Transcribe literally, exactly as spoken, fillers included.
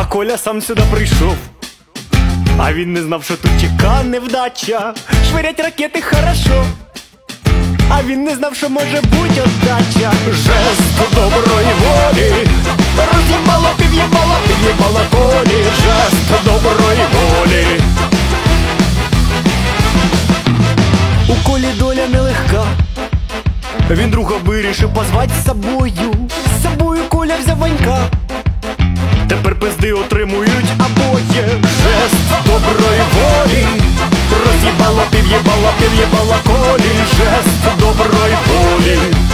А Коля сам сюди прийшов, а він не знав, що тут чека невдача. Швирять ракети хорошо, а він не знав, що може бути отдача. Жест доброї волі роз'їбало, пів'єбало, пів'єбало Колі. Жест доброї волі. У Колі доля нелегка, він друга вирішив позвать з собою. З собою Коля взяв Ванька, тепер пизди отримують обоє. Жест доброї волі роз'їбало, пів'єбало, пів'єбало Колі. Жест доброї волі.